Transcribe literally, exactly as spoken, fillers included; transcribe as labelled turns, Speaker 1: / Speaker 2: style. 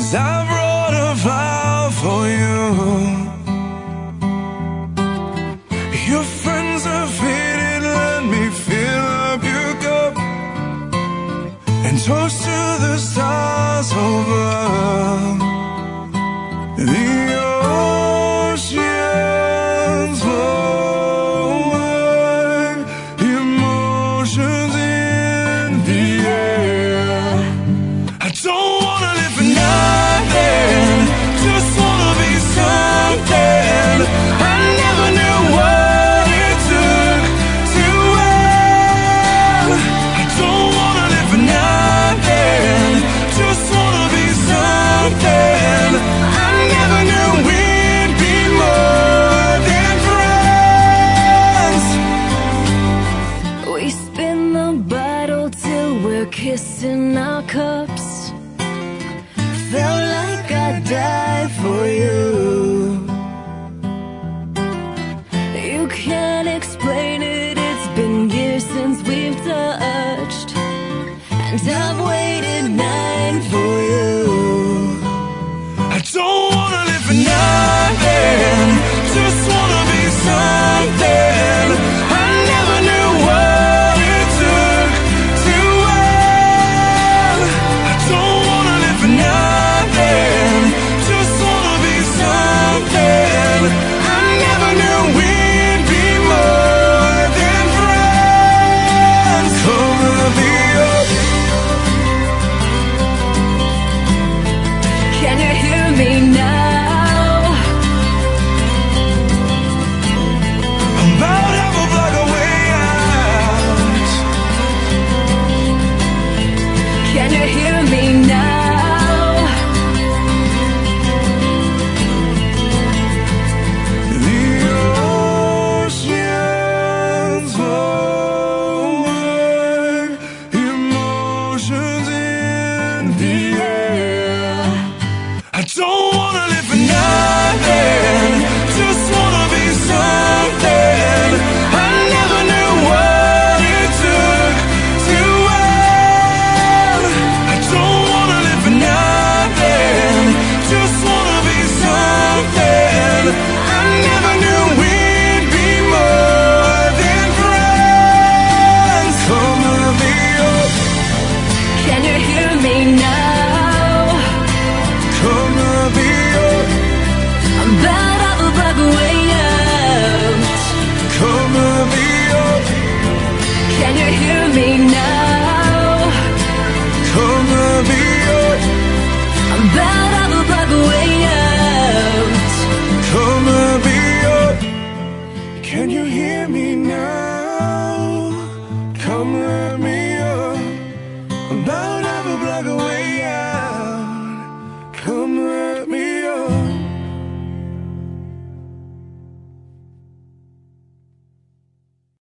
Speaker 1: 'cause I brought a flower for you. Your friends are faded, let me fill up your cup and toast to the stars over the oceans flowing, emotions in the air. I don't wanna live for nothing, just wanna be something. I never knew what it took to end. I don't wanna live for nothing, just wanna be something. I never knew we'd be more than friends.
Speaker 2: We spin the bottle till we're kissing our cups. Felt like I'd die for you. You can't explain it, it's been years since we've touched, and I've waited nine for you.
Speaker 1: I don't wanna live for nothing, just wanna be something. I never knew what it took to end. I don't wanna live for nothing, just wanna be something. I never knew we'd be more than friends. Come and be up.
Speaker 2: Can you hear me now?
Speaker 1: I'm about half a block away out.
Speaker 2: Can you hear me now?
Speaker 1: The oceans flowing, emotions in the air. I don't wanna live for nothing, just wanna be something. I never knew what it took to end. I don't wanna live for nothing, just wanna be something. I never knew we'd be more than friends. Come and be up,
Speaker 2: Can you hear me now?
Speaker 1: come and be up,
Speaker 2: I'm about half a block away out.
Speaker 1: come and be up,
Speaker 2: Can you hear me now?
Speaker 1: come and be up,
Speaker 2: I'm about half a block away out.
Speaker 1: come and be up. Can you hear me now? Come let me up. I'm about half a block away out. Come let